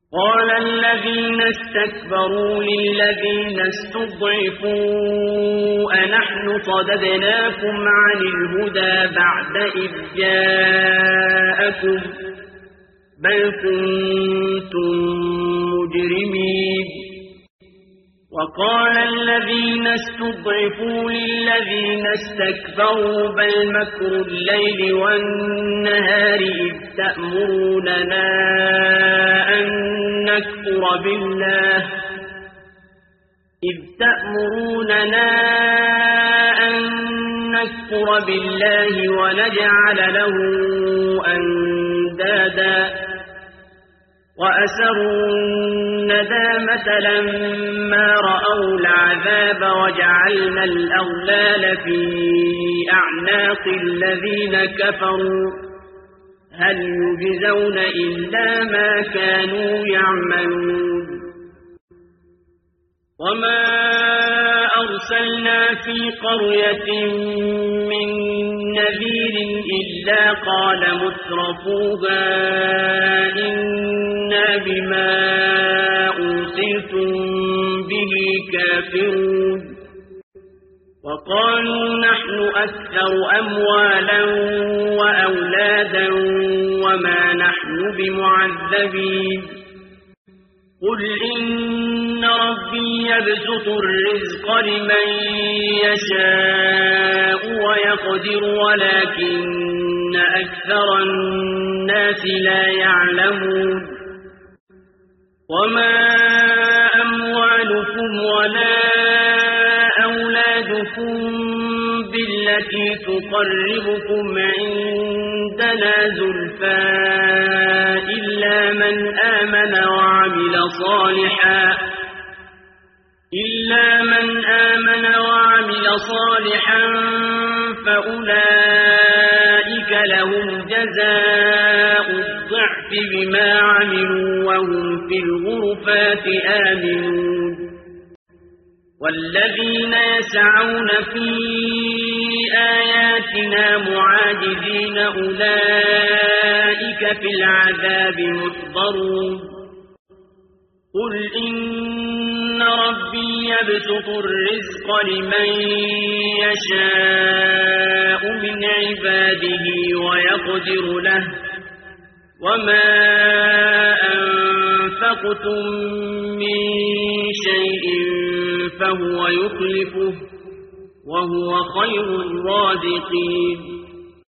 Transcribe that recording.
قال الذين استكبروا للذين استضعفوا أنحن صددناكم عن الهدى بعد إذ جاءكم بل كنتم مجرمين وقال الذين استضعفوا للذين استكبروا بل مكر الليل والنهار إذ تأمروننا أن نكفر بالله ونجعل له أندادا وأسروا الندامة لما رأوا العذاب وجعلنا الأغلال في أعناق الذين كفروا هل يجزون إلا ما كانوا يعملون وما أرسلنا في قرية من نذير إلا قال مترفوها إنا بما أرسلتم به كافرون وقالوا نحن أكثر أموالا وأولادا وما نحن بمعذبين قل إن ربي يبسط الرزق لمن يشاء ويقدر ولكن أكثر الناس لا يعلمون وما أموالكم ولا أولادكم بالتي تقربكم عندنا زلفى إلا من آمن وعمل صالحا فأولئك لهم جزاء الضعف بما عملوا وهم في الغرفات آمنون والذين يسعون في آياتنا معاجزين أولئك في العذاب محضرون قل إن ربي يبسط الرزق لمن يشاء من عباده ويقدر له وما أنفقتم من شيء فهو يخلفه وهو خير الرازقين